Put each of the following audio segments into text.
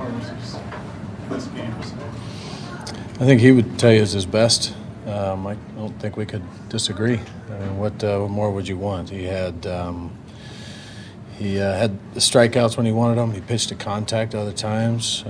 Carlos's this game? I think he would tell you is his best. I don't think we could disagree. I mean, what more would you want? He had the strikeouts when he wanted them. He pitched to contact other times.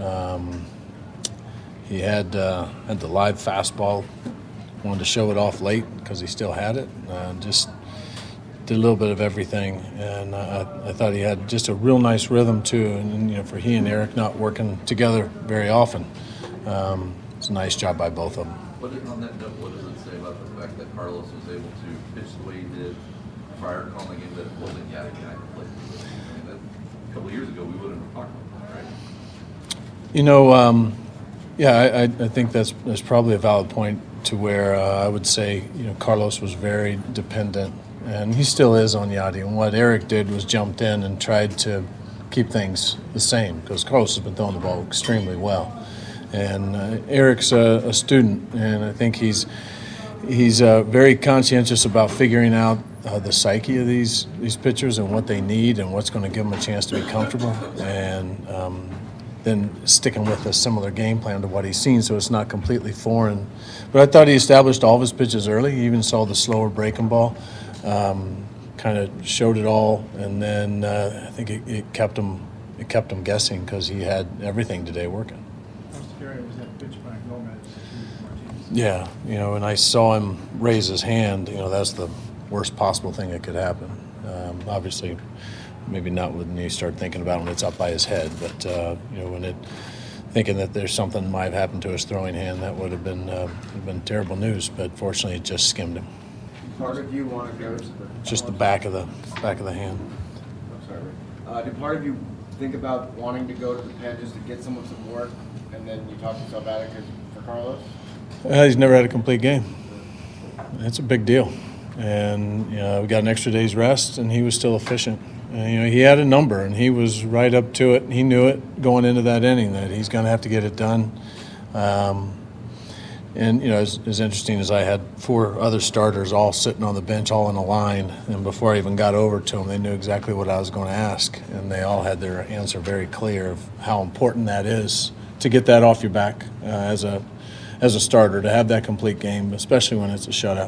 He had the live fastball. Wanted to show it off late because he still had it. Just did a little bit of everything, and I thought he had just a real nice rhythm too. And for he and Eric not working together very often, it's a nice job by both of them. On that note, what does it say about the fact that Carlos was able to pitch the way he did prior to calling the game that wasn't Yadier guy to play? I mean, a couple of years ago, we wouldn't have talked about that, right? Yeah, I think that's probably a valid point to where I would say, Carlos was very dependent, and he still is on Yadi. And what Eric did was jumped in and tried to keep things the same because Carlos has been throwing the ball extremely well. And Eric's a student, and I think he's very conscientious about figuring out the psyche of these pitchers and what they need and what's going to give them a chance to be comfortable, and then sticking with a similar game plan to what he's seen so it's not completely foreign. But I thought he established all of his pitches early. He even saw the slower breaking ball, kind of showed it all, and then I think it kept him guessing because he had everything today working. Was that pitch by Gomez to Martinez? Yeah, when I saw him raise his hand, that's the worst possible thing that could happen. Obviously, maybe not when you start thinking about when it's up by his head, but when thinking that there's something might have happened to his throwing hand, that would have been terrible news. But fortunately, it just skimmed him. Part of you want to go to the just the back of the hand. I'm sorry. Did part of you think about wanting to go to the pen just to get some work, and then you talk yourself out of it for Carlos? He's never had a complete game. It's a big deal, and we got an extra day's rest, and he was still efficient. He had a number, and he was right up to it. He knew it going into that inning that he's going to have to get it done. As interesting as I had 4 other starters all sitting on the bench, all in a line, and before I even got over to them, they knew exactly what I was going to ask, and they all had their answer very clear of how important that is to get that off your back as a starter, to have that complete game, especially when it's a shutout.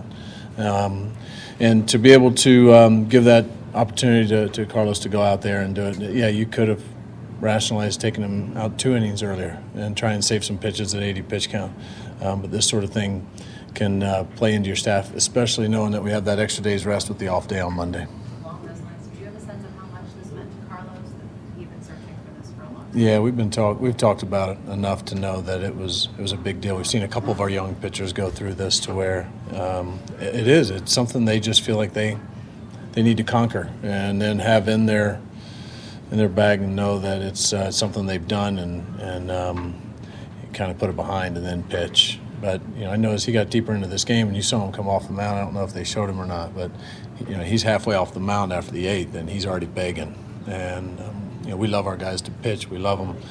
And to be able to give that opportunity to Carlos to go out there and do it. Yeah, you could have rationalized taking him out 2 innings earlier and try and save some pitches at 80 pitch count. But this sort of thing can play into your staff, especially knowing that we have that extra day's rest with the off day on Monday. Along those lines, do you have a sense of how much this meant to Carlos? That he's been searching for this for a long time. Yeah, we've talked about it enough to know that it was a big deal. We've seen a couple of our young pitchers go through this to where it's something they just feel like they need to conquer and then have in their bag and know that it's something they've done and kind of put it behind and then pitch. But I know as he got deeper into this game and you saw him come off the mound, I don't know if they showed him or not, but he's halfway off the mound after the 8th and he's already begging. And we love our guys to pitch. We love them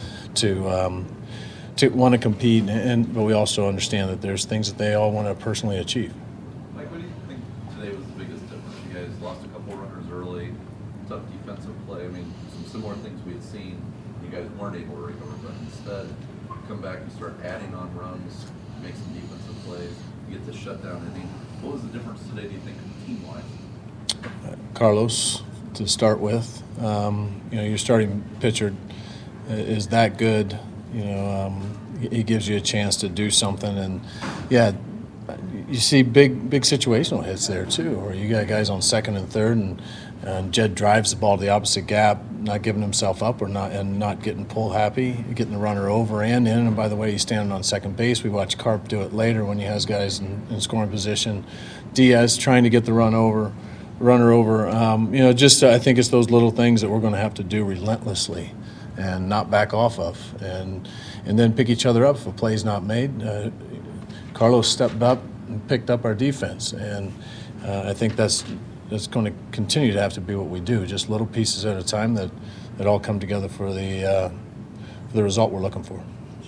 to want to compete, but we also understand that there's things that they all want to personally achieve. Mike, what do you think today was the biggest difference? You guys lost a couple runners early, tough defensive play. I mean, some similar things we had seen. You guys weren't able to recover, but instead, you come back, you start adding on runs, make some defensive plays, you get the shutdown inning. What was the difference today, do you think, team-wise? Carlos, to start with. Your starting pitcher is that good. He gives you a chance to do something, and you see big situational hits there too, where you got guys on second and third, and Jed drives the ball to the opposite gap, not giving himself up and not getting pull happy, getting the runner over and in. And by the way, he's standing on second base. We watch Carp do it later when he has guys in scoring position. Diaz trying to get the runner over. I think it's those little things that we're going to have to do relentlessly and not back off of, and then pick each other up if a play's not made. Carlos stepped up and picked up our defense, and I think that's going to continue to have to be what we do, just little pieces at a time that all come together for the result we're looking for.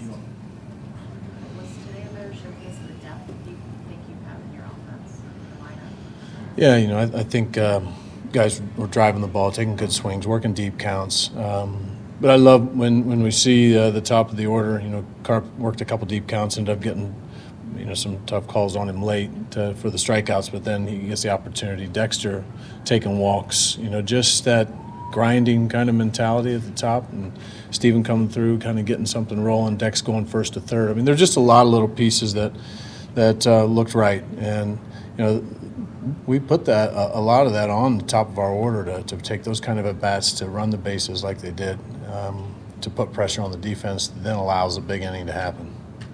Was today a better showcase of the depth you think you have in your offense lineup? Yeah, I think guys were driving the ball, taking good swings, working deep counts. But I love when we see the top of the order. You know, Carp worked a couple deep counts, ended up getting some tough calls on him late for the strikeouts, but then he gets the opportunity. Dexter taking walks, just that grinding kind of mentality at the top, and Steven coming through, kind of getting something rolling. Dex going first to third. I mean, there's just a lot of little pieces that looked right, and we put a lot of that on the top of our order to take those kind of at bats, to run the bases like they did, to put pressure on the defense, that then allows a big inning to happen.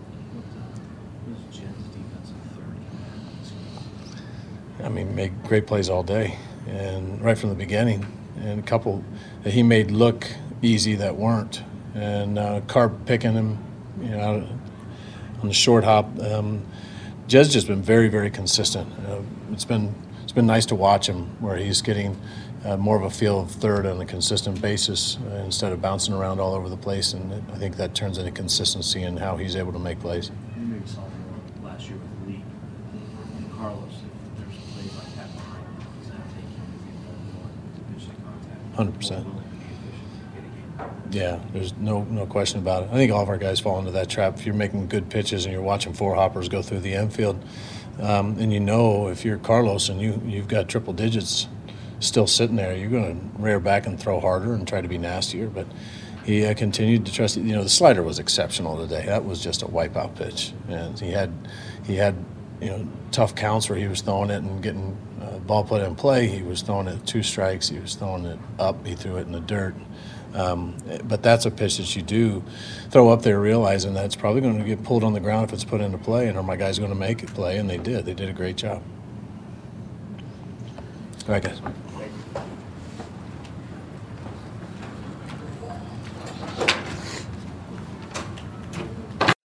I mean, made great plays all day, and right from the beginning, and a couple that he made look easy that weren't. And Carp picking him, out on the short hop. Jed's just been very, very consistent. It's been nice to watch him, where he's getting more of a feel of third on a consistent basis instead of bouncing around all over the place. And I think that turns into consistency in how he's able to make plays. You maybe saw more last year with Lee and Carlos. If there's a play like that behind him, he's not taking anything more to pitch to contact. 100%. More willing to be efficient, get a game. Yeah, there's no question about it. I think all of our guys fall into that trap. If you're making good pitches and you're watching four hoppers go through the infield, and if you're Carlos and you've got triple digits still sitting there, you're going to rear back and throw harder and try to be nastier. But he continued to trust. The slider was exceptional today. That was just a wipeout pitch, and he had tough counts where he was throwing it and getting ball put in play. He was throwing it 2 strikes. He was throwing it up. He threw it in the dirt. But that's a pitch that you do throw up there realizing that it's probably going to get pulled on the ground if it's put into play, and are my guys going to make it play? And they did. They did a great job. All right, guys.